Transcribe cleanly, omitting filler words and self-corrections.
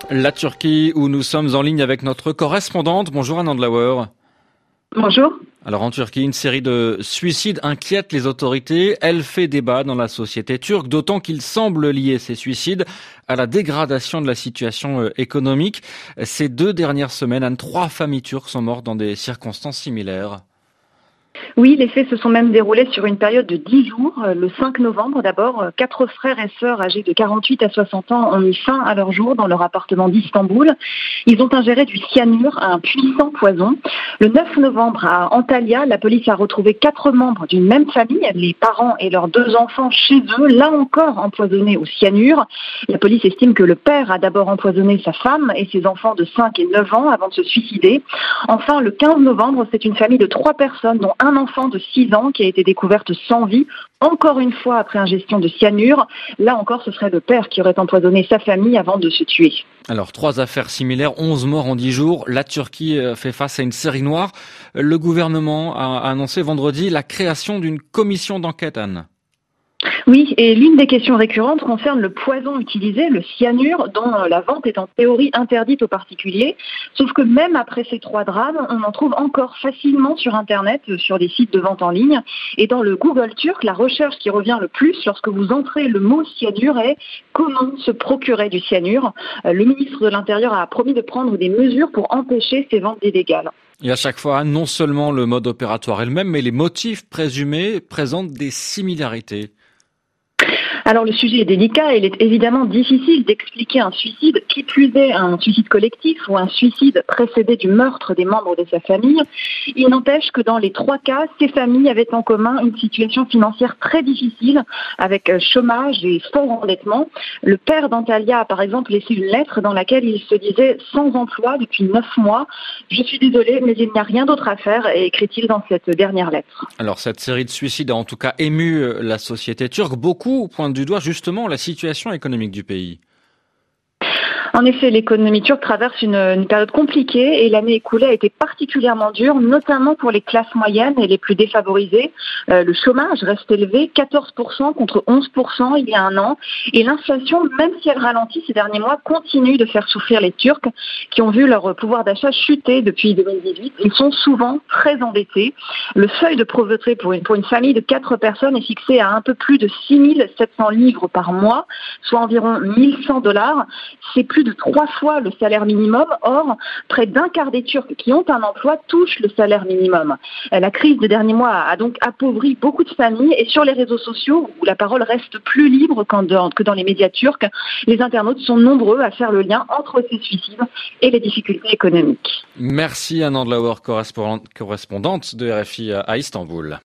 La Turquie, où nous sommes en ligne avec notre correspondante. Bonjour Anand Lauer. Bonjour. Alors en Turquie, une série de suicides inquiète les autorités. Elle fait débat dans la société turque, d'autant qu'il semble lier ces suicides à la dégradation de la situation économique. Ces 2 dernières semaines, 3 familles turques sont mortes dans des circonstances similaires. Oui, les faits se sont même déroulés sur une période de 10 jours. Le 5 novembre, d'abord, 4 frères et sœurs âgés de 48 à 60 ans ont mis fin à leur jour dans leur appartement d'Istanbul. Ils ont ingéré du cyanure, un puissant poison. Le 9 novembre, à Antalya, la police a retrouvé 4 membres d'une même famille, les parents et leurs 2 enfants chez eux, là encore empoisonnés au cyanure. La police estime que le père a d'abord empoisonné sa femme et ses enfants de 5 et 9 ans avant de se suicider. Enfin, le 15 novembre, c'est une famille de 3 personnes, dont un enfant de 6 ans qui a été découverte sans vie, encore une fois après ingestion de cyanure. Là encore, ce serait le père qui aurait empoisonné sa famille avant de se tuer. Alors 3 affaires similaires, 11 morts en 10 jours. La Turquie fait face à une série noire. Le gouvernement a annoncé vendredi la création d'une commission d'enquête, Anne. Oui, et l'une des questions récurrentes concerne le poison utilisé, le cyanure, dont la vente est en théorie interdite aux particuliers. Sauf que même après ces 3 drames, on en trouve encore facilement sur Internet, sur des sites de vente en ligne. Et dans le Google turc, la recherche qui revient le plus lorsque vous entrez le mot cyanure est « Comment se procurer du cyanure ?» Le ministre de l'Intérieur a promis de prendre des mesures pour empêcher ces ventes illégales. Et à chaque fois, non seulement le mode opératoire est le même, mais les motifs présumés présentent des similarités. Alors le sujet est délicat et il est évidemment difficile d'expliquer un suicide, qui plus est un suicide collectif ou un suicide précédé du meurtre des membres de sa famille. Il n'empêche que dans les 3 cas, ces familles avaient en commun une situation financière très difficile avec chômage et fort endettement. Le père d'Antalya a par exemple laissé une lettre dans laquelle il se disait sans emploi depuis 9 mois. Je suis désolé, mais il n'y a rien d'autre à faire, écrit-il dans cette dernière lettre. Alors cette série de suicides a en tout cas ému la société turque. Beaucoup pointent du doigt justement la situation économique du pays. En effet, l'économie turque traverse une période compliquée et l'année écoulée a été particulièrement dure, notamment pour les classes moyennes et les plus défavorisées. Le chômage reste élevé, 14% contre 11% il y a un an. Et l'inflation, même si elle ralentit ces derniers mois, continue de faire souffrir les Turcs qui ont vu leur pouvoir d'achat chuter depuis 2018. Ils sont souvent très endettés. Le seuil de pauvreté pour une famille de 4 personnes est fixé à un peu plus de 6 700 livres par mois, soit environ $1 100. C'est plus de 3 fois le salaire minimum. Or, près d'un quart des Turcs qui ont un emploi touchent le salaire minimum. La crise des derniers mois a donc appauvri beaucoup de familles et sur les réseaux sociaux, où la parole reste plus libre que dans les médias turcs, les internautes sont nombreux à faire le lien entre ces suicides et les difficultés économiques. Merci Anand Lauer, correspondante de RFI à Istanbul.